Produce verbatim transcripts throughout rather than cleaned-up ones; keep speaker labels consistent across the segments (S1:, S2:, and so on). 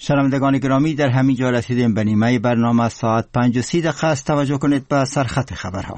S1: شنوندگان گرامی، در همین جا رسیدیم به نیمه برنامه. ساعت پنج و سی دقیقه است. توجه کنید به سرخط خبرها.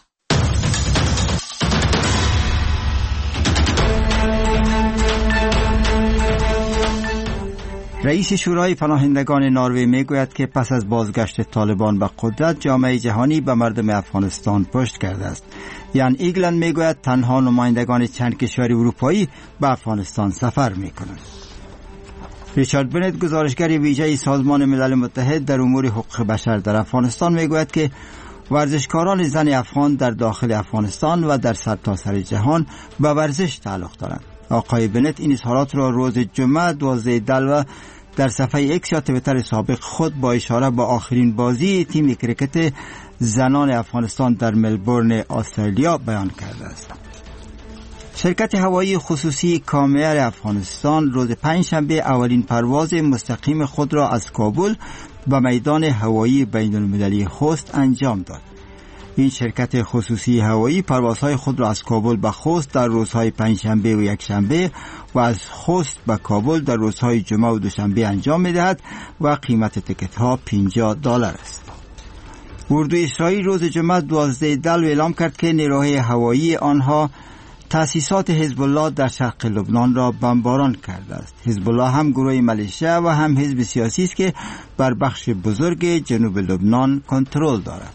S1: رئیس شورای پناهندگان نروژ میگوید که پس از بازگشت طالبان به قدرت، جامعه جهانی به مردم افغانستان پشت کرده است. یان ایگلند میگوید تنها نمایندگان چند کشور اروپایی به افغانستان سفر میکنند. ریچارد بنت، گزارشگر ویژه سازمان ملل متحد در امور حقوق بشر در افغانستان، میگوید که ورزشکاران زن افغان در داخل افغانستان و در سرتاسر جهان به ورزش تعلق دارند. آقای بنت این اظهارات را روز جمعه دوازده دلو در صفحه ایکس یا توییتر سابق خود با اشاره به آخرین بازی تیم کریکت زنان افغانستان در ملبورن استرالیا بیان کرده است. شرکت هوایی خصوصی کامیر افغانستان روز پنجشنبه اولین پرواز مستقیم خود را از کابل به میدان هوایی بین المللی خوست انجام داد. این شرکت خصوصی هوایی پروازهای خود را از کابل به خوست در روزهای پنجشنبه و یکشنبه و از خوست به کابل در روزهای جمعه و دوشنبه انجام می‌دهد و قیمت تکت ها پنجاه دلار است. اردوی اسرائیل روز جمعه دوازده دلو اعلام کرد که نیروهای هوایی آنها تأسیسات حزب الله در شرق لبنان را بمباران کرده است. حزب الله هم گروه ملیشه و هم حزب سیاسی است که بر بخش بزرگ جنوب لبنان کنترل دارد.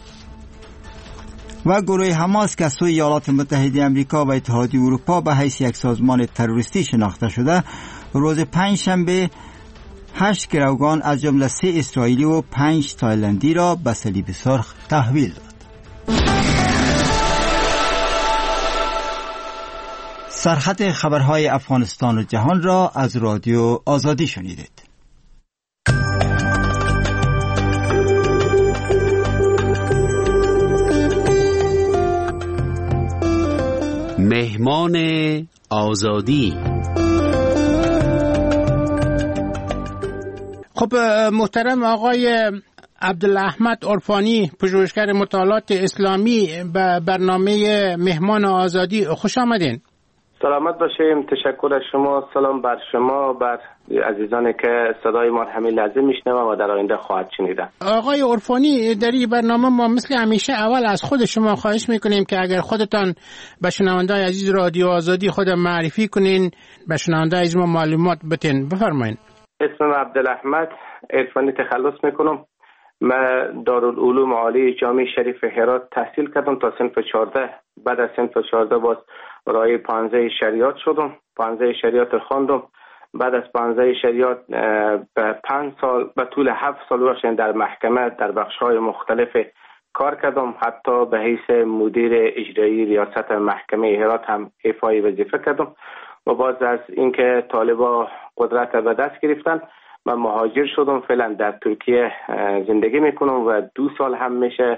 S1: و گروه حماس که از سوی ایالات متحده آمریکا و اتحادیه اروپا به حیث یک سازمان تروریستی شناخته شده، روز پنجشنبه هشت گروگان از جمله سه اسرائیلی و پنج تایلندی را به صلیب سرخ تحویل داد. سرخط خبرهای افغانستان و جهان را از رادیو آزادی شنیدید.
S2: مهمان آزادی.
S3: خب محترم آقای عبدالاحمد عرفانی، پژوهشگر مطالعات اسلامی، به برنامه مهمان آزادی خوش آمدین.
S4: سلامت باشیم. تشکر از شما. سلام بر شما، بر عزیزانی که صدای ما همین لحظه میشنوند و در آینده خواهد شنیدن.
S3: آقای عرفانی، در این برنامه ما مثل همیشه اول از خود شما خواهش میکنیم که اگر خودتان به شنونده‌های عزیز رادیو آزادی خود معرفی کنین، به شنونده‌های عزیز ما معلومات بدین. بفرمایید.
S4: اسمم عبدالاحمد عرفانی، تخلص میکنم. من دارالعلوم عالی جامعه شریف هرات تحصیل کردم تا صنف چهارده. بعد از صنف چهارده باز رای پانزده شریعت شدم. پانزده شریعت خواندم. بعد از پانزده شریعت به پنج سال به طول هفت سال وقت در محکمه در بخش‌های مختلف کار کردم. حتی به حیث مدیر اجرایی ریاست محکمه هرات هم ایفای وظیفه کردم. و باز از اینکه طالبا قدرت به دست گرفتن، من مهاجر شدم. فعلا در ترکیه زندگی میکنم و دو سال هم میشه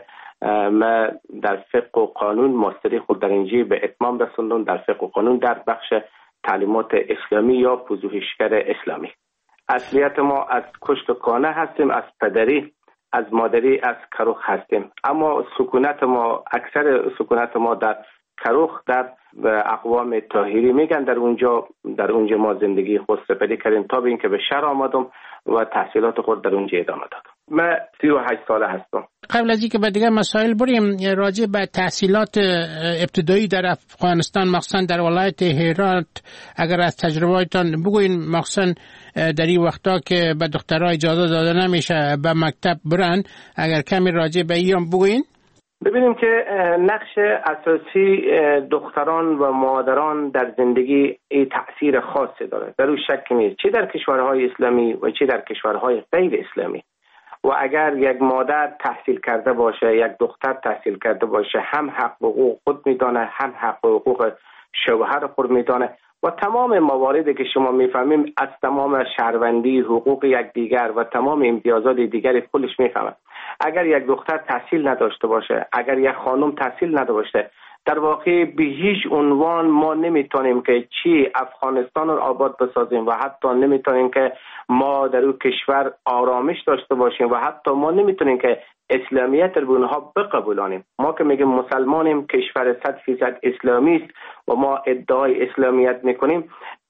S4: من در فقه و قانون ماستری خود در اینجا به اتمام رسوندم، در فقه و قانون در بخش تعلیمات اسلامی یا پژوهشگر اسلامی. اصلیت ما از کشت و کانه هستیم، از پدری، از مادری، از کروخ هستیم. اما سکونت ما، اکثر سکونت ما در کروخ، در اقوام طاهری میگن. در اونجا در اونجا ما زندگی خود سپری کردیم تا به اینکه به شهر آمدم و تحصیلات خود در اونجا ادامه دادم. من سی و هشت ساله هستم.
S3: قبل از اینکه به دیگر مسائل بریم، راجع به تحصیلات ابتدایی در افغانستان، مخصوصا در ولایت هرات، اگر از تجربه‌تان بگوین، مخصوصا در این وقتا که به دخترها اجازه داده نمیشه به مکتب برن، اگر کمی راجع به این بگوین.
S4: ببینیم که نقش اساسی دختران و مادران در زندگی ای تأثیر خاصی داره، در اون شک نیست، چه در کشورهای اسلامی و چه در کشورهای غیر اسلامی. و اگر یک مادر تحصیل کرده باشه، یک دختر تحصیل کرده باشه، هم حق و حقوق خود میدانه، هم حق و حقوق شوهر خود میدانه و تمام مواردی که شما میفهمیم از تمام شهروندی، حقوق یک دیگر و تمام امتیازات دیگری خودش میفهمه. اگر یک دختر تحصیل نداشته باشه، اگر یک خانم تحصیل نداشته باشه، در واقع به هیچ عنوان ما نمیتونیم که چی افغانستان رو آباد بسازیم و حتی نمیتونیم که ما در اون کشور آرامش داشته باشیم و حتی ما نمیتونیم که اسلامیت رو به اونها بقبولانیم. ما که میگیم مسلمانیم، کشور صد فیصد اسلامی است و ما ادعای اسلامیت میکنیم،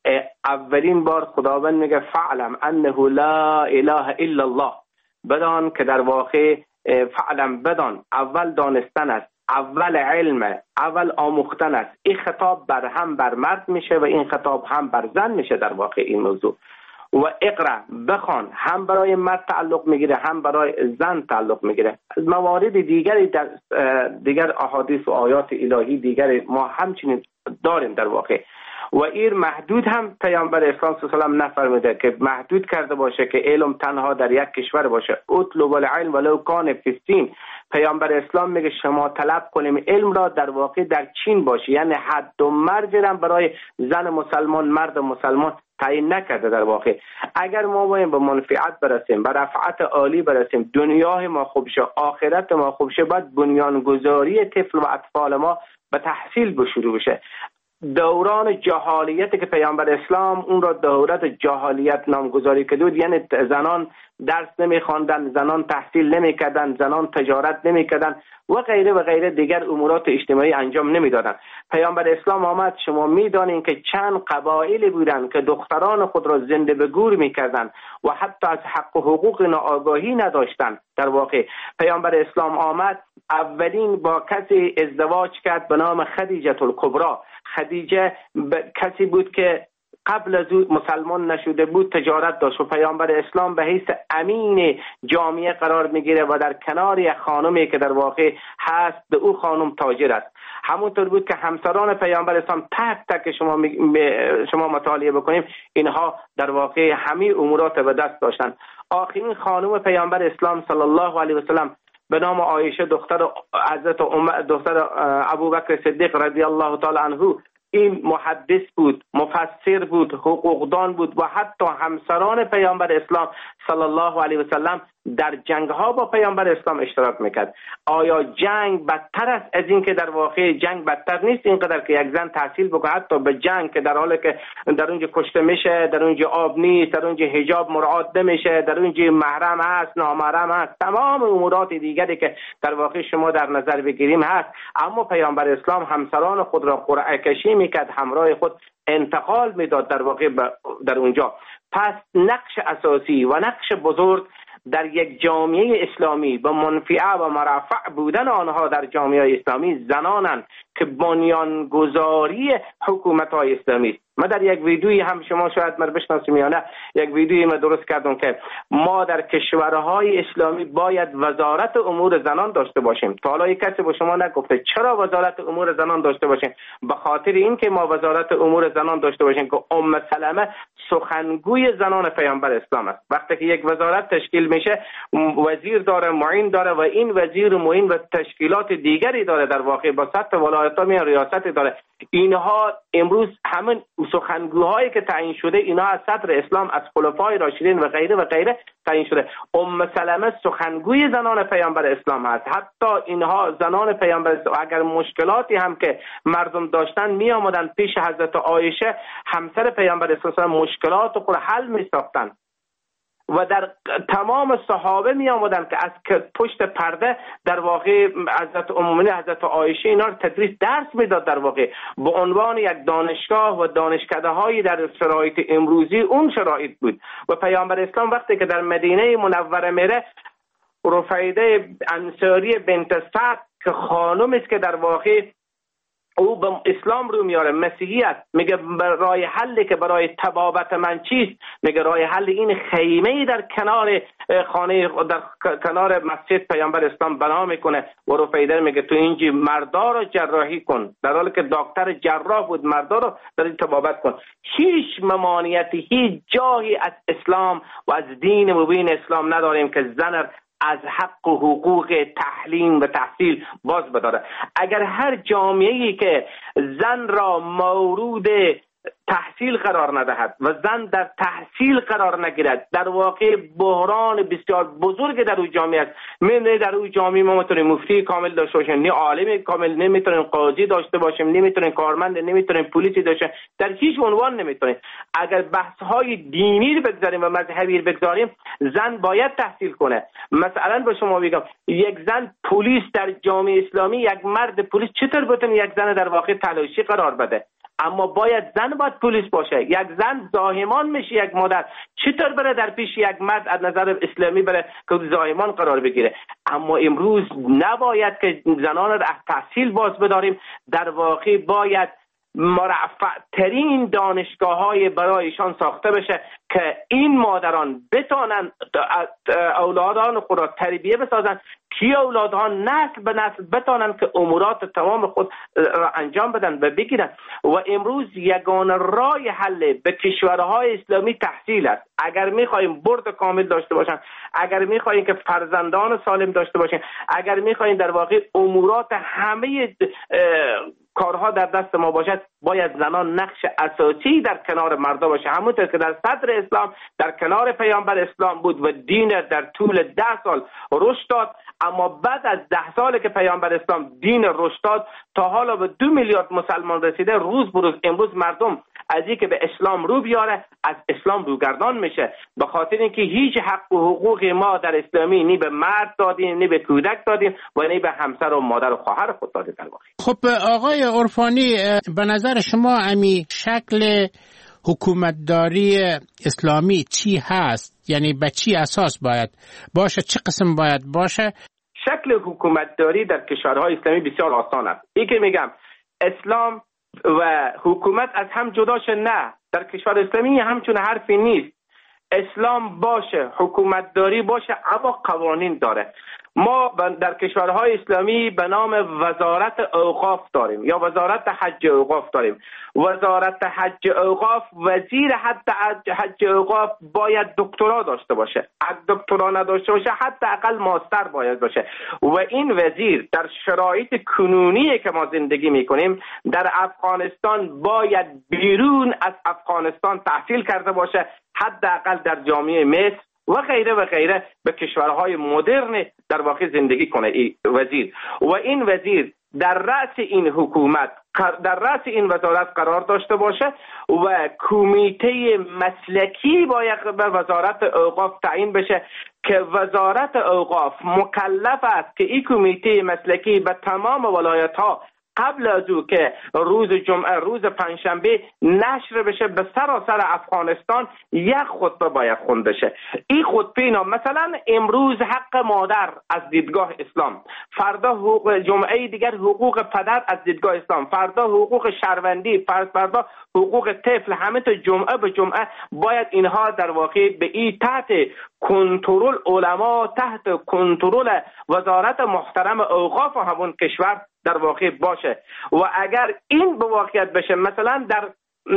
S4: اولین بار خداوند میگه فعلم انه لا اله الا الله، بدان که در واقع فعلم بدان، اول دانستن است، اول علم، اول آموختن است. این خطاب بر هم بر مرد میشه و این خطاب هم بر زن میشه در واقع این موضوع. و اقرا بخوان هم برای مرد تعلق میگیره هم برای زن تعلق میگیره. موارد دیگری در دیگر احادیث و آیات الهی دیگری ما همچنین داریم در واقع. و این محدود هم پیامبر اسلام صلی الله علیه و آله نفرموده که محدود کرده باشه که علم تنها در یک کشور باشه. اطلب العلم ولو کان فی الصین. پیامبر اسلام میگه شما طلب کنیم علم را در واقع در چین باشه، یعنی حد و مرز هم برای زن مسلمان مرد مسلمان تعیین نکرده در واقع. اگر ما باید به منفعت برسیم، به رفعت عالی برسیم، دنیای ما خوب شه، آخرت ما خوب شه، باید بنیانگذاری طفل و اطفال ما به تحصیل به شروع بشه. دوران جهالیتی که پیامبر اسلام اون را دورت جهالیت نامگذاری کرد، یعنی زنان درس نمیخواندن، زنان تحصیل نمیکردن، زنان تجارت نمیکردن و غیره و غیره دیگر امورات اجتماعی انجام نمیدادن. پیامبر اسلام آمد، شما میدانین که چند قبایلی بودن که دختران خود را زنده به گور میکردن و حتی از حق و حقوق آگاهی نداشتن. در واقع پیامبر اسلام آمد، اولین با کسی ازدواج کرد به نام خدیجه الکبری. خدیجه کسی بود که قبل از او مسلمان نشده بود، تجارت داشت و پیامبر اسلام به حیث امین جامعه قرار میگیره و در کنار یک خانمی که در واقع هست به او خانم تاجر است. همونطور بود که همسران پیامبر اسلام تک تک شما شما مطالعه بکنیم، اینها در واقع همه امورات به دست داشتن. آخرین خانم پیامبر اسلام صلی الله علیه و سلم به نام عایشه دختر حضرت عمر دختر ابوبکر صدیق رضی الله تعالی عنه، این محدث بود، مفسر بود، حقوقدان بود و حتی همسران پیامبر اسلام صلی الله علیه و سلم در جنگ ها با پیامبر اسلام اشتراک میکرد. آیا جنگ بدتر است از این که در واقع جنگ بدتر نیست اینقدر که یک زن تحصیل بکنه، حتی به جنگ که در حالی که در اونجا کشته میشه، در اونجا آب نیست، در اونجا حجاب مراعات نمیشه، در اونجا محرم هست، نامحرم هست، تمام امورات دیگری که در واقع شما در نظر بگیریم هست، اما پیامبر اسلام همسران خود را قرعه کشی میکرد، همراه خود انتقال میداد در واقع در اونجا. پس نقش اساسی و نقش بزرگ در یک جامعه اسلامی به منفعه و مرفع بودن آنها در جامعه اسلامی زنانند که بنیانگذاری حکومت‌های اسلامی است. من در یک ویدیویی هم شما شاید من بشناسیم یا نه، یک ویدیویی من درست کردم که ما در کشورهای اسلامی باید وزارت امور زنان داشته باشیم. تا حالا کسی با شما نگفته چرا وزارت امور زنان داشته باشیم؟ به خاطر اینکه ما وزارت امور زنان داشته باشیم که ام سلمه سخنگوی زنان پیامبر اسلام است. وقتی که یک وزارت تشکیل میشه، وزیر داره، معین داره و این وزیر و معین و تشکیلات دیگری داره، در واقع با سطح ولایت‌ها می ریاست داره. اینها امروز همون سخنگوهایی که تعیین شده، اینها از صدر اسلام، از خلفای راشدین و غیره و غیره تعیین شده. ام سلمه سخنگوی زنان پیامبر اسلام هست. حتی اینها زنان پیامبر اسلام اگر مشکلاتی هم که مردم داشتن می آمدن پیش حضرت عایشه همسر پیامبر اسلام، مشکلات خود حل می ساختن و در تمام صحابه می آمدن که از پشت پرده در واقع حضرت ام حضرت عایشه اینا رو تدریس درس میداد، در واقع به عنوان یک دانشگاه و دانشکده هایی در شرایط امروزی اون شرایط بود. و پیامبر اسلام وقتی که در مدینه منوره میره، رفیده انصاری بنت سعد که خانم است که در واقع او به اسلام رو میاره، مسیحیت، میگه راه حلی که برای تبابت من چیست؟ میگه راه حل این خیمه در کنار خانه در کنار مسجد پیامبر اسلام بنا میکنه و رفیده میگه تو اینجا مردا رو جراحی کن، در حالی که دکتر جراح بود، مردا رو در این تبابت کن. هیچ ممانعتی، هیچ جایی از اسلام و از دین مبین اسلام نداریم که زن از حق و حقوق تعلیم و تحصیل باز بداره. اگر هر جامعه‌ای که زن را مورود تحصیل قرار ندهد و زن در تحصیل قرار نگیرد، در واقع بحران بسیار بزرگ در اون جامعه است. من در اون جامعه ما میتونیم مفتی کامل داشته باشیم، نه عالم کامل، نمیتونیم قاضی داشته باشیم، نمیتونیم کارمند، نمیتونیم پلیسی داشته، در هیچ عنوان نمیتونیم. اگر بحث های دینی رو بگذاریم و مذهبی رو بگذاریم، زن باید تحصیل کنه. مثلا به شما بگم، یک زن پلیس در جامعه اسلامی، یک مرد پلیس چطور بتونه یک زن در واقع تلاشی قرار بده؟ اما باید زن باید پلیس باشه. یک زن زاهمان میشه یک مادر، چطور بره در پیش یک مرد از نظر اسلامی بره که زاهمان قرار بگیره؟ اما امروز نباید که زنان را از تحصیل باز بداریم، در واقع باید مرفع ترین دانشگاه های برایشان ساخته بشه که این مادران بتانن اولادان خود را تربیه بسازن، که اولادان نسل به نسل بتانن که امورات تمام خود را انجام بدن و بگیرن. و امروز یگانه راه حل به کشورهای اسلامی تحصیل است. اگر میخواهیم برد کامل داشته باشن، اگر میخواهیم که فرزندان سالم داشته باشیم، اگر میخواهیم در واقع امورات همه کارها در دست ما باشد، باید زنان نقش اساسی در کنار مردا باشه، همونطور که در صدر اسلام در کنار پیامبر اسلام بود و دین در طول ده سال رشد داد. اما بعد از ده سالی که پیامبر اسلام دین رشد داد تا حالا به دو میلیارد مسلمان رسیده، روز بروز امروز مردم از این که به اسلام رو بیاره از اسلام روگردان میشه، به خاطر اینکه هیچ حق و حقوق ما در اسلامی نی به مرد دادیم، نی به کودک دادیم و نی به همسر و مادر و خواهر خود دادیم. در واقع
S3: خب آقای عرفانی، به نظر شما امی شکل حکومتداری اسلامی چی هست؟ یعنی به چی اساس باید باشه؟ چه قسم باید باشه؟
S4: شکل حکومتداری در کشورهای اسلامی بسیار آسان است. این که میگم اسلام و حکومت از هم جداشه، نه، در کشور اسلامی همچون حرفی نیست. اسلام باشه، حکومتداری باشه، اما قوانین داره. ما در کشورهای اسلامی به نام وزارت اوقاف داریم یا وزارت حج اوقاف داریم. وزارت حج اوقاف، وزیر حج اوقاف باید دکترا داشته باشه، اگه دکترا نداشته باشه حتی اقل ماستر باید باشه. و این وزیر در شرایط کنونی که ما زندگی میکنیم در افغانستان باید بیرون از افغانستان تحصیل کرده باشه، حداقل در جامعه مصر و غیره و غیره به کشورهای مدرن در واقع زندگی کنه این وزیر. و این وزیر در رأس این حکومت، در رأس این وزارت قرار داشته باشه و کمیته مسلکی باید به وزارت اوقاف تعیین بشه که وزارت اوقاف مکلف است که این کمیته مسلکی به تمام ولایت ها قبل از او که روز جمعه، روز پنجشنبه نشر بشه به سراسر افغانستان، یک خطبه باید خونده شه. این خطبه اینا مثلا امروز حق مادر از دیدگاه اسلام، فردا حقوق جمعه دیگر حقوق پدر از دیدگاه اسلام، فردا حقوق شهروندی، فردا حقوق طفل، همه تا جمعه به جمعه باید اینها در واقع به این تحت کنترل علما، تحت کنترل وزارت محترم اوقاف همون کشور در واقع باشه. و اگر این به واقعیت بشه، مثلا در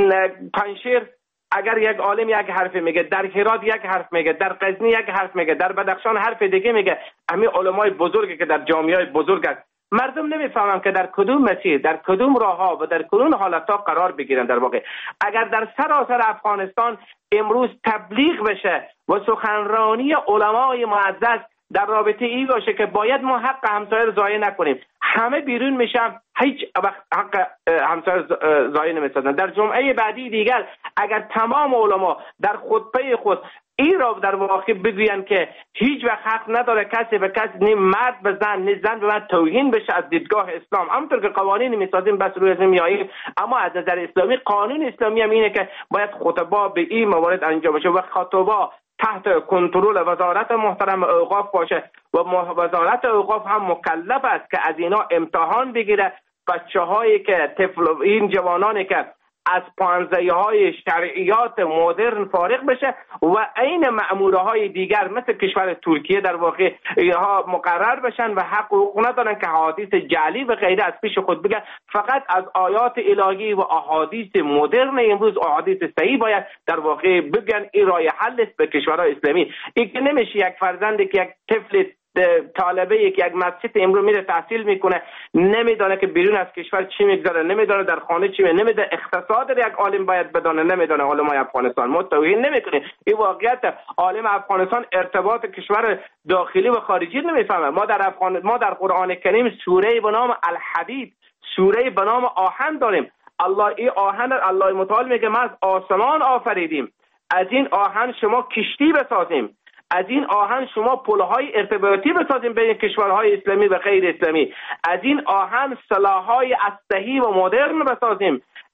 S4: پنجشیر اگر یک عالم یک حرف میگه، در هرات یک حرف میگه، در غزنی یک حرف میگه، در بدخشان حرف دیگه میگه، همین علمای بزرگی که در جامعه بزرگ است، مردم نمیفهمن که در کدوم مسیر، در کدوم راه ها و در کدوم حالت ها قرار بگیرن. در واقع اگر در سراسر افغانستان امروز تبلیغ بشه و سخنرانی علمای معزز در رابطه این باشه که باید ما حق همسایه رو ضایع نکنیم، همه بیرون میشن، هیچ وقت حق همسایه ضایع نمیسازن. در جمعه بعدی دیگر اگر تمام علما در خطبه خود این را در واقع بگوین که هیچ وقت حق نداره کسی به کسی، نه مرد به زن نه زن به مرد توهین بشه از دیدگاه اسلام، همونطور که قوانین میسازیم بس روی ازم میاییم، اما از نظر اسلامی قانون اسلامی هم اینه که باید خطبه به این موارد انجام بشه و خطبه تحت کنترل وزارت محترم اوقاف باشه و وزارت اوقاف هم مکلف است که از اینا امتحان بگیره. بچه هایی که طفل، این جوانانی که از پانزه های شرعیات مدرن فارغ بشه و این مأموره های دیگر مثل کشور ترکیه در واقع اینها مقرر بشن و حق حقوق ندارن که حدیث جعلی و غیره از پیش خود بگن، فقط از آیات الهی و احادیث مدرن امروز، احادیث صحیح باید در واقع بگن. این راه حل است به کشورهای اسلامی. این که نمیشه یک فرزندی که یک طفل طالبه یک یک مسجد امروز میره تحصیل میکنه، نمیدونه که بیرون از کشور چی میگذره، نمیدونه در خانه چی میگذره، نمیدونه اقتصاد یک عالم باید بدونه، نمیدونه علمای افغانستان. ما توهین نمیکنیم، این واقعیت. عالم افغانستان ارتباط کشور داخلی و خارجی نمیفهمه. ما در افغان ما در قرآن کریم سوره به نام الحدید، سوره به نام آهن داریم. الله این آهن الله متعال میگه ما از آسمان آفریدیم، از این آهن شما کشتی بسازیم، از این آهن شما پل‌های ارتباطی بسازیم بین کشورهای اسلامی و غیر اسلامی، از این آهن سلاح‌های اسلحه‌ای و مدرن بسازیم،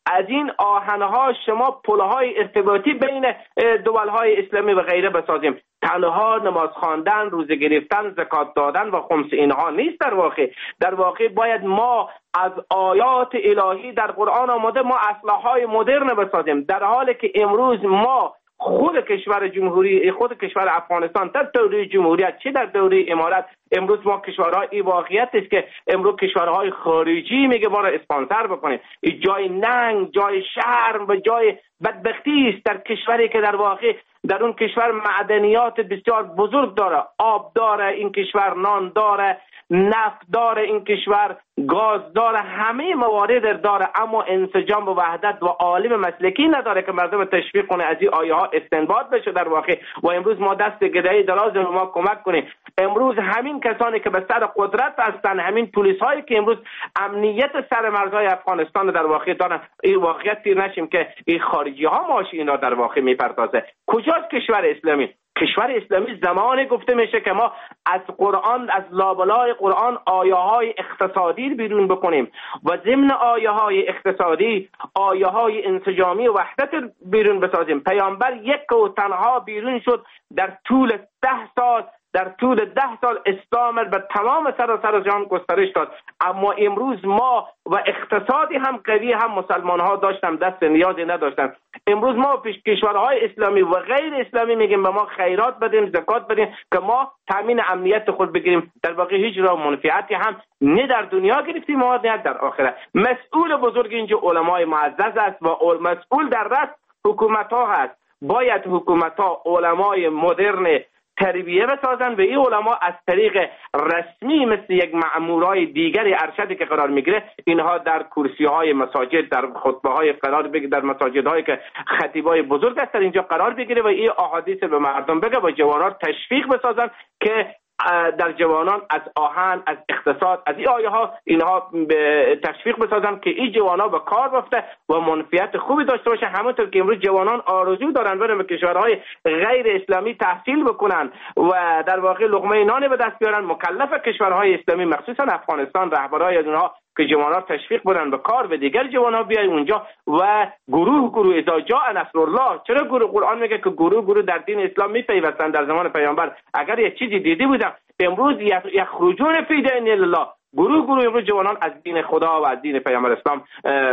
S4: از این آهنها شما پلهای ارتباطی بین دولهای اسلامی و غیره بسازیم. تنها نماز خواندن، روزه گرفتن، زکات دادن و خمس اینها نیست. در واقع در واقع باید ما از آیات الهی در قرآن آمده ما اسلحه‌های مدرن بسازیم، در حالی که امروز ما خود کشور جمهوری خود کشور افغانستان در دوره جمهوریت چه در دوره امارت، امروز ما کشورهای این واقعیت است که امروز کشورهای خارجی میگه ما را اسپانسر بکنید. جای ننگ، جای شرم و جای بدبختی است در کشوری که در واقع در اون کشور معدنیات بسیار بزرگ داره، آب داره این کشور، نان داره، نفت داره این کشور، گاز داره، همه موارد داره، اما انسجام و وحدت و عالم مسلکی نداره که مردم تشویق کنه از این آیه ها استنباط بشه در واقع. و امروز ما دست گدایی دراز به ما کمک کنیم. امروز همین کسانی که به سر قدرت هستن، همین پلیس هایی که امروز امنیت سر مرزهای افغانستان در واقع دارن، این واقعیت پیر نشیم که این خارجی ها ماش اینا در واقع میپردازه. کجاست کشور اسلامی؟ کشور اسلامی زمانی گفته میشه که ما از قرآن، از لابلای قرآن آیه های اقتصادی بیرون بکنیم و ضمن آیه های اقتصادی آیه های انسجامی و وحدت بیرون بسازیم. پیامبر یک و تنها بیرون شد در طول ده سال در طول ده سال اسلام به تمام سراسر جهان گسترش داد. اما امروز ما و اقتصادی هم قوی هم مسلمان ها داشتن دست نیازی نداشتن. امروز ما پیش کشورهای اسلامی و غیر اسلامی میگیم به ما خیرات بدیم، زکات بدیم که ما تامین امنیت خود بگیریم. در واقع هیچ راه منفعتی هم نه در دنیا گرفتیم و نه در آخرت. مسئول بزرگ اینجا علمای معزز است و مسئول در رأس حکومت ها هست. باید حکومت ها علمای مدرن تربیه بسازن و این علما از طریق رسمی مثل یک مأمورای دیگری ارشدی که قرار میگیره اینها در کرسی های مساجد، در خطبه های قرار بگیره، در مساجد هایی که خطیبای بزرگ هستن اینجا قرار بگیره و این احادیث به مردم بگه و جوانان تشویق بسازن که در جوانان از آهن، از اقتصاد، از این آیه ها اینها به تشویق بسازن که این جوانان به کار بفته و منفعت خوبی داشته باشه. همونطور که امروز جوانان آرزو دارن برن به کشورهای غیر اسلامی تحصیل بکنن و در واقع لقمه نان به دست بیارن، مکلف کشورهای اسلامی مخصوصا افغانستان رهبرای از اونها که جوانان تشویق بدن به کار و دیگر جوانان بیاین اونجا و گروه گروه اذا جاء نصر الله. چرا گروه؟ قرآن میگه که گروه گروه در دین اسلام میپیوستن. در زمان پیامبر اگر یک چیزی دیدی بودن امروز یخرجون فی دین الله، گروه گروه امروز جوانان از دین خدا و از دین پیامبر اسلام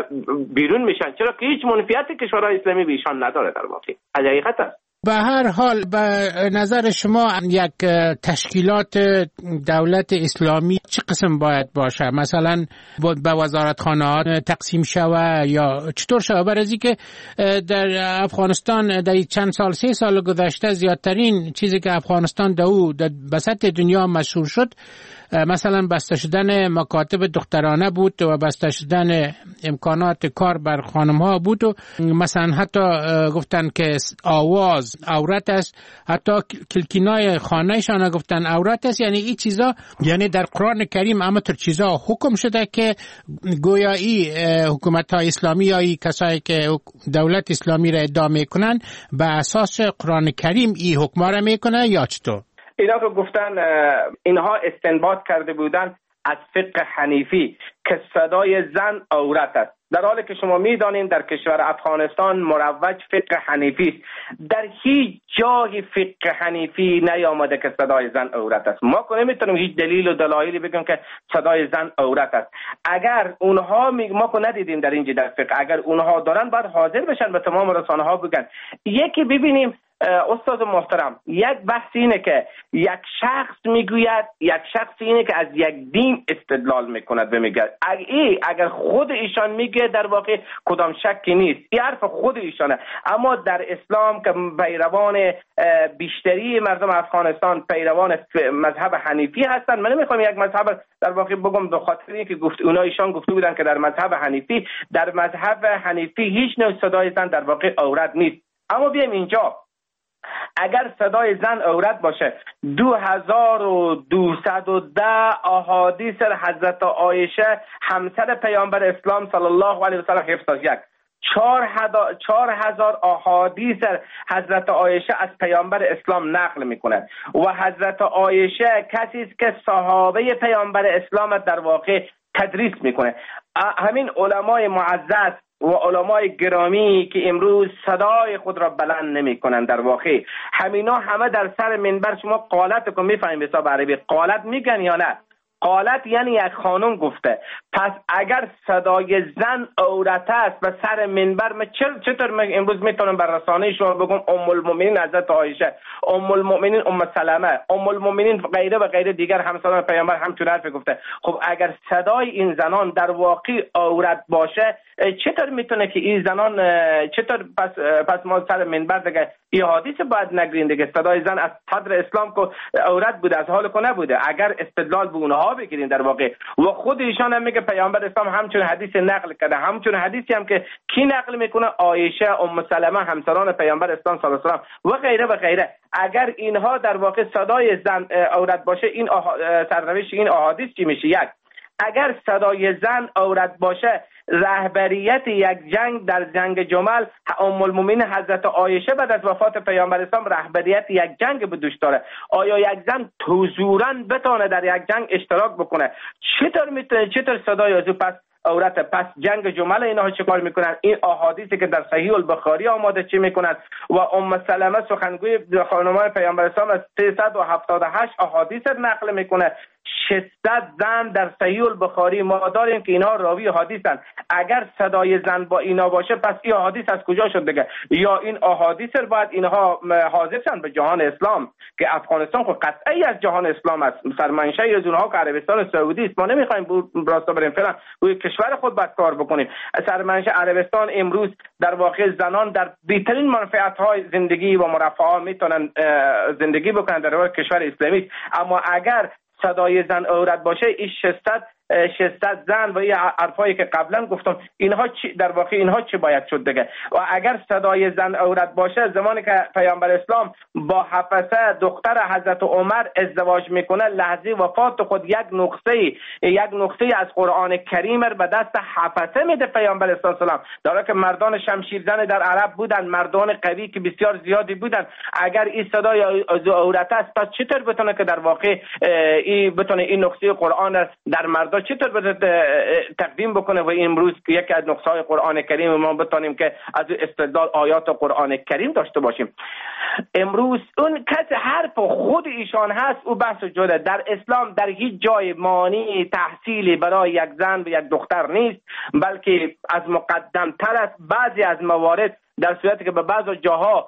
S4: بیرون میشن. چرا که هیچ منفعت کشورهای اسلامی به ایشان نداره. در واقع حقیقت است.
S3: به هر حال به نظر شما یک تشکیلات دولت اسلامی چه قسم باید باشه؟ مثلا به وزارتخانه ها تقسیم شوه یا چطور شوه؟ برای که در افغانستان در چند سال سه سال گذشته زیادترین چیزی که افغانستان در او در بسط دنیا مشهور شد مثلا بسته شدن مکاتب دخترانه بود و بسته شدن امکانات کار بر خانم ها بود و مثلا حتی گفتن که آواز عورت است، حتی کلکینای خانهشان گفتن عورت است. یعنی این چیزا، یعنی در قرآن کریم همینطور چیزا حکم شده که گویایی حکومت های اسلامی یا کسایی که دولت اسلامی را ادعا میکنن به اساس قرآن کریم این حکما را میکنه یا چطور؟
S4: اینا که گفتن اینها استنباط کرده بودن از فقه حنیفی که صدای زن عورت است، در حالی که شما میدانین در کشور افغانستان مروج فقه حنیفی است. در هیچ جای فقه حنیفی نیامده که صدای زن عورت است. ما که نمیتونیم هیچ دلیل و دلایلی بگیم که صدای زن عورت است. اگر اونها می... ما که ندیدیم در اینجا در فقه، اگر اونها دارن باید حاضر بشن به تمام رسانه ها بگن. یکی ببینیم استاد محترم، یک بحث اینه که یک شخص میگوید، یک شخص اینه که از یک دین استدلال میکند و میگه اگر خود ایشان میگه در واقع کدام شکی نیست، این حرف خود ایشانه. اما در اسلام که پیروان بیشتری مردم افغانستان پیروان مذهب حنیفی هستن، من نمیخوام یک مذهب در واقع بگم به خاطر اینکه گفت اونا ایشان گفته بودن که در مذهب حنیفی در مذهب حنیفی هیچ نوع صدای زن در واقع عورت نیست. اما بیایم اینجا، اگر صدای زن عورت باشه، دو هزار و دویست و ده احادیث حضرت عایشه همسر پیامبر اسلام صلی الله علیه و سلم حفظ یک چهار هزار احادیث حضرت عایشه از پیامبر اسلام نقل میکنه و حضرت عایشه کسی است که صحابه پیامبر اسلام در واقع تدریس میکنه. همین علمای معزز و علمای گرامی که امروز صدای خود را بلند نمی کنند، در واقع همینا همه در سر منبر شما قالت کو میفهمید حساب عربی قالت میگن یا نه؟ قالت یعنی یک خانم گفته. پس اگر صدای زن عورت است و سر منبر، من چطور من امروز میتونم بر رسانه شما بگم ام المؤمنین حضرت عایشه، ام المؤمنین ام سلمه، ام المؤمنین غیره و غیره دیگر همسران پیامبر همچون حرف گفته. خب اگر صدای این زنان در واقع عورت باشه، چطور میتونه که این زنان چطور پس پس ما سر منبر دیگه این حدیث باید نگرین دیگه؟ صدای زن از صدر اسلام که عورت بوده، از حال که نبوده. اگر استدلال به اونها بگیرین در واقع، و خود ایشان هم میگه پیامبر اسلام همچون حدیث نقل کرده، همچون حدیثی هم که کی نقل میکنه؟ عایشه، ام سلمه، همسران پیامبر اسلام صلی الله علیه و آله و غیره و غیره. اگر اینها در واقع صدای زن عورت باشه، این سرنوشت این احادیث چی میشه؟ یک، اگر صدای زن عورت باشه، رهبریت یک جنگ در جنگ جمل ام المؤمنین حضرت عایشه بعد از وفات پیامبر اسلام رهبریت یک جنگ به دوش داره. آیا یک زن حضوراً بتونه در یک جنگ اشتراک بکنه؟ چطور میتونه؟ چطور صدای از پس عورت؟ پس جنگ جمل اینها چه کار میکنن؟ این احادیثی که در صحیح البخاری آماده چی میکنن؟ و ام سلمه سخنگوی خانمان پیامبر اسلام از سیصد و هفتاد و هشت احادیث نقل میکنه. ششصد زن در صحیح البخاری ما داریم که اینها راوی حدیثن. اگر صدای زن با اینا باشه، پس این حدیث از کجا شد دیگه؟ یا این احادیث رو باید اینها حاضرشن به جهان اسلام، که افغانستان خود قطعی از جهان اسلام است، سرمنشأ از اونها که عربستان سعودی است. ما نمیخوایم راستا بریم فعلا روی کشور خود باید کار بکنیم. سرمنشأ عربستان امروز در واقع زنان در بهترین منفعت‌های زندگی و مرفعات میتونن زندگی بکنن در کشور اسلامی. اما اگر صدای زن عورت باشه، این ششصد ششصد زن و این حرفایی که قبلا گفتم، اینها چی در واقع اینها چی باید شد دیگه؟ و اگر صدای زن عورت باشه، زمانی که پیامبر اسلام با حفصه دختر حضرت عمر ازدواج میکنه، لحظه وفات خود یک نقطه یک نقطه از قرآن کریم به دست حفصه میده پیامبر اسلام، در حالی که مردان شمشیر زن در عرب بودن، مردان قوی که بسیار زیادی بودن. اگر این صدای عورت است، پس چطور بتونه که در واقع این بتونه این نقطه قرآن در مردان چطور تقدیم بکنه؟ و امروز یکی از نقصهای قرآن کریم ما بتونیم که از استدلال آیات قرآن کریم داشته باشیم. امروز اون کسی حرف خود ایشان هست، او بحث جدا. در اسلام در هیچ جای مانع تحصیلی برای یک زن و یک دختر نیست، بلکه از مقدم تر است. بعضی از موارد در صورتی که به بعض جاها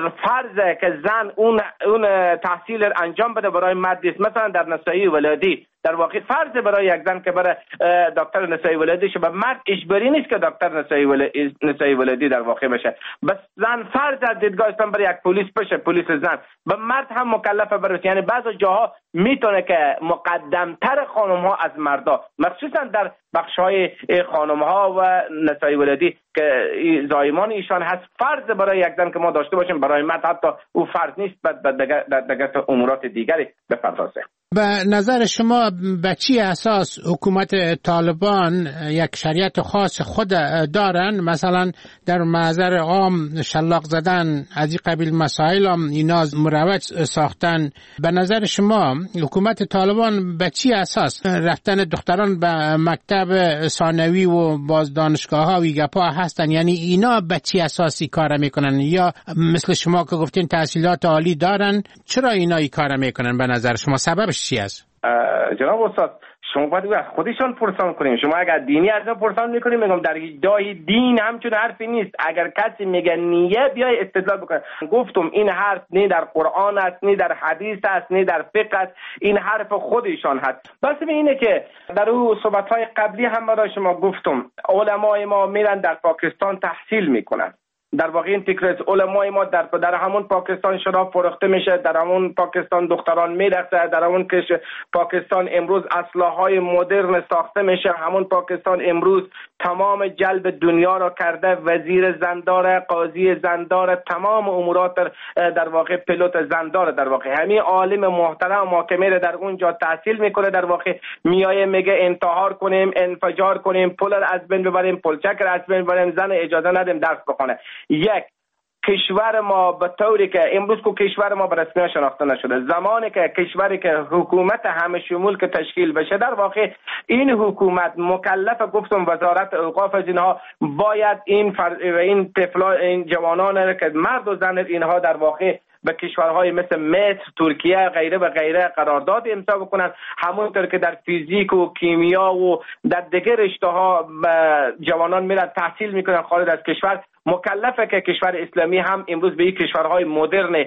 S4: فرضه که زن اون اون تحصیل انجام بده برای مرد است. مثلا در نسایی ولادی در واقع فرض برای یک زن که برای دکتر نسایی ولادی شه، به مرد اجباری نیست که دکتر نسایی ولادی نسایی ولادی در واقع بشه. بس زن فرض از دیدگاه اسلام برای یک پلیس بشه، پلیس زن. به مرد هم مکلفه برای، یعنی بعض جاها میتونه که مقدمتر خانم ها از مردا، مخصوصا در بخش های خانم ها و نسایی ولادی که زایمان ایشان هست، فرض برای یک زن که ما داشته باشیم، برای مرد حتی او فرض نیست، بعد در دیگر امورات دیگری بپردازه.
S3: به نظر شما به چی اساس حکومت طالبان یک شریعت خاص خود دارن؟ مثلا در محضر عام شلاق زدن از این قبیل مسائل هم اینا مروج ساختن. به نظر شما حکومت طالبان به چی اساس رفتن دختران به مکتب ثانوی و باز دانشگاه ها و گپا هستن؟ یعنی اینا به چی اساسی کار میکنن؟ یا مثل شما که گفتین تحصیلات عالی دارن، چرا اینا این کار میکنن به نظر شما؟ سببش چی است؟
S4: جناب استاد، شما باید از خودشان پرسان کنیم. شما اگر دینی از ما پرسان میکنیم، میگم در ادعای دین همچون حرفی نیست. اگر کسی میگه نیه، بیای استدلال بکنه. گفتم این حرف نه در قرآن است، نه در حدیث است، نه در فقه است. این حرف خودشان هست. بس اینه که در اون صحبت‌های قبلی هم برای شما گفتم، علمای ما میرن در پاکستان تحصیل میکنن. در واقع این فکر علمای ما در در همون پاکستان شراب فروخته میشه، در همون پاکستان دختران میرقصه، در همون کش پاکستان امروز اسلحه‌های مدرن ساخته میشه، همون پاکستان امروز تمام جلب دنیا را کرده، وزیر زندار، قاضی زندار، تمام امورات در واقع پیلوت زندار. در واقع همین عالم محترم محکمه در اونجا تحصیل میکنه، در واقع میایه میگه انتحار کنیم، انفجار کنیم، پول از بین ببریم، پلچک از بین ببریم، زن اجازه ندیم درس بخونه. یک کشور ما به طوری که امروز که کشور ما به رسمیت شناخته نشده، زمانی که کشوری که حکومت همه شمول که تشکیل بشه، در واقع این حکومت مکلف، گفتم وزارت اوقاف از اینها باید این فرد و این طفلا این جوانان که مرد و زن اینها در واقع به کشورهای مثل مصر، ترکیه غیره و غیره قرارداد امضا بکنن، همونطور که در فیزیک و کیمیا و در دیگر رشته‌ها جوانان میرن تحصیل میکنن خارج از کشور. مکلفه که کشور اسلامی هم امروز به این کشورهای مدرن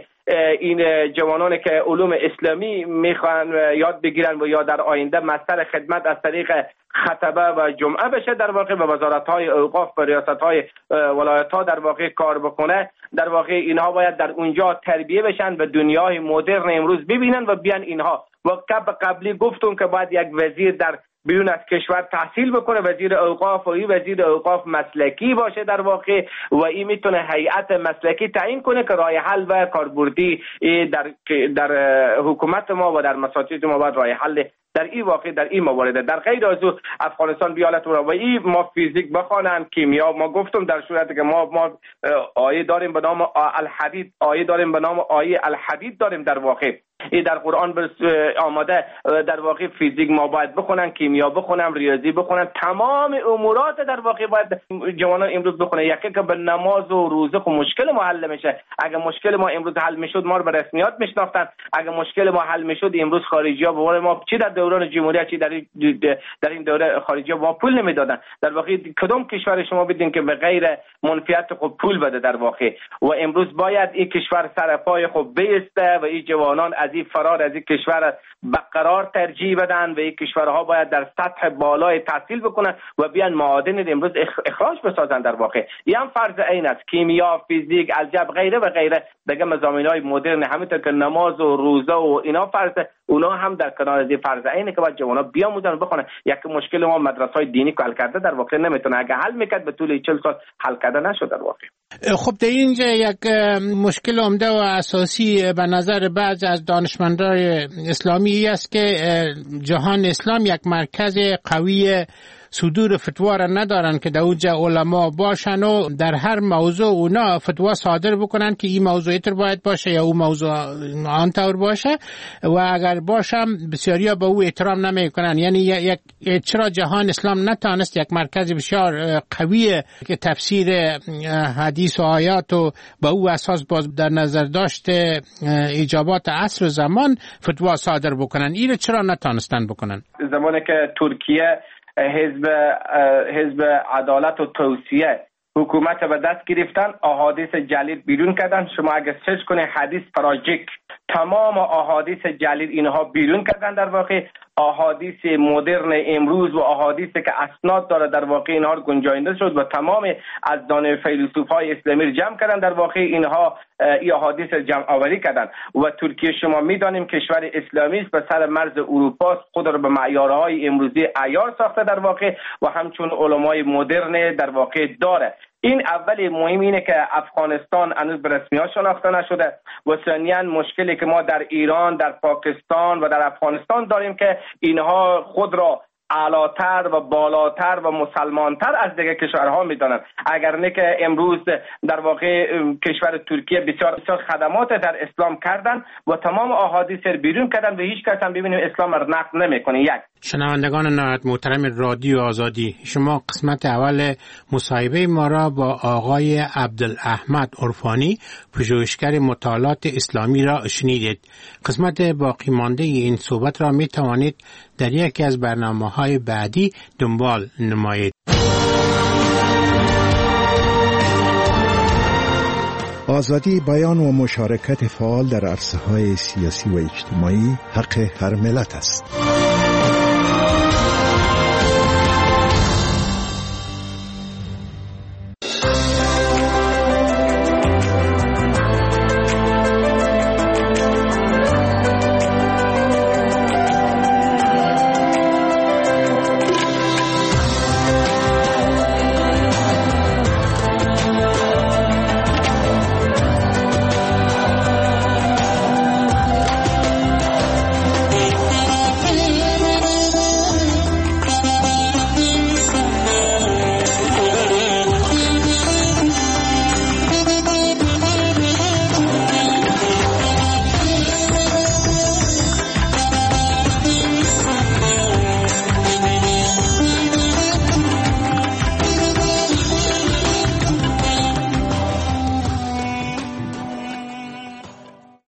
S4: این جوانانی که علوم اسلامی میخوان یاد بگیرن و یا در آینده مستر خدمت از طریق خطبه و جمعه بشه، در واقع به وزارت‌های اوقاف و ریاست‌های ولایت‌ها در واقع کار بکنه. در واقع اینها باید در اونجا تربیه بشن و دنیای مدرن امروز ببینن و بیان اینها. و قبلی گفتم که باید یک وزیر در بیرون از کشور تحصیل بکنه، وزیر اوقاف، و این وزیر اوقاف مسلکی باشه در واقع، و این میتونه هیئت مسلکی تعیین کنه که راه حل و کاربردی در در حکومت ما و در مساجد ما باید راه حل در این واقع در این موارد. در غیر از او افغانستان بیالت و این ما فیزیک بخوانم، کیمیا، ما گفتم در صورتی که ما ما آیه داریم به نام الحدید، آیه داریم به نام آیه الحدید داریم در واقع این در قرآن آماده، در واقع فیزیک ما باید بخونن، کیمیا بخونن، ریاضی بخونن، تمام امورات در واقع باید جوانان امروز بخونن. یکی که به نماز و روزه خو مشکل ما حل میشه. اگه مشکل ما امروز حل میشد ما رو به رسمیات میشناختن، اگه مشکل ما حل میشد امروز خارجی‌ها به قول ما چی در دوران جمهوریت چی در در این دوره خارجی‌ها ما پول نمیدادن. در واقع کدوم کشور شما بدین که به غیر منفیت خود پول بده در واقع، و امروز باید این کشور سر پای خود بیسته و این جوانان از این فرار از این کشور برقرار ترجیح بدن و این کشورها باید در سطح بالای تحصیل بکنن و بیان معادن امروز اخراج بسازن. در واقع این هم فرض عین است. کیمیا، فیزیک، الجبر غیره و غیره دیگه مضامین‌های مدرن، همونطور که نماز و روزه و اینا فرض، اونا هم در کنار از این فرض عینه که باید جوانا بیاموزن و بخونن. یک مشکل ما مدرسه‌های دینی که حل کرده در واقع نمیتونه، اگه حل میکرد به طول چهل سال حل کرده نشد در واقع.
S3: خب در اینجا یک مشکل عمده و اساسی به نظر بعض از دانشمندان اسلامی است که جهان اسلام یک مرکز قوی صدور فتوا را ندارن که در اونجا علما باشن و در هر موضوع اونا فتوا صادر بکنن که این موضوع اینطور باید باشه یا اون موضوع آنطور باشه، و اگر باشم بسیاریا به او احترام نمیکنن. یعنی یک چرا جهان اسلام نتانست یک مرکز بسیار قوی که تفسیر حدیث و آیات و به او اساس باز در نظر داشته اجابات عصر و زمان فتوا صادر بکنن؟ این چرا نتانستن بکنن؟
S4: زمانی که ترکیه حزب حزب عدالت و توسعه حکومت به دست گرفتن، احادیث جلیل بیرون کردن. شما اگه سرچ کنه حدیث تراژیک، تمام احادیث جلیل اینها بیرون کردن. در واقع احادیث مدرن امروز و احادیثی که اسناد داره در واقع اینها رو گنجانده شد و تمام از دانه فیلسوفای اسلامی رو جمع کردن. در واقع اینها این احادیث جمع آوری کردن و ترکیه شما میدانیم کشور اسلامی است، به سر مرز اروپا، خود را به معیارهای امروزی عیار ساخته در واقع و همچون علمای مدرن در واقع داره. این اول مهم اینه که افغانستان هنوز به رسمیت شناخته نشده و ثانیاً مشکلی که ما در ایران، در پاکستان و در افغانستان داریم که اینها خود را اعلاتر و بالاتر و مسلمانتر از دیگر کشورها میدانند. اگر نه که امروز در واقع کشور ترکیه بسیار بسیار خدمات در اسلام کردن و تمام احادیث رو بیرون کردن و هیچ کس هم ببینیم اسلام را نقد نمیکنه. یک
S3: شنوندگان نهایت محترم رادیو آزادی، شما قسمت اول مصاحبه ما را با آقای عبدالاحمد عرفانی، پژوهشگر مطالعات اسلامی را شنیدید. قسمت باقی مانده این صحبت را می توانید در یکی از برنامه‌های بعدی دنبال نمایید.
S5: آزادی بیان و مشارکت فعال در عرصه‌های سیاسی و اجتماعی حق هر ملت است.